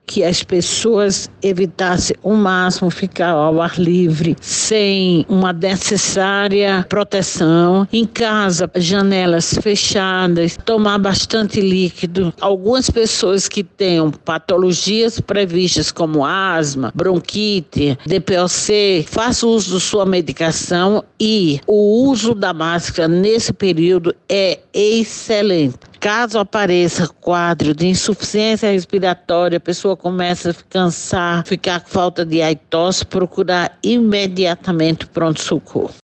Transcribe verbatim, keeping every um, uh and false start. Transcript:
que as pessoas evitassem o máximo ficar ao ar livre, sem uma necessária proteção. Em casa, janelas fechadas, tomar bastante líquido. Algumas pessoas que tenham patologias previstas como asma, bronquite, D P O C, faça uso de sua medicação e o uso da máscara nesse período é excelente. Caso apareça quadro de insuficiência respiratória, a pessoa começa a cansar, ficar com falta de ar e tosse, procurar imediatamente pronto-socorro.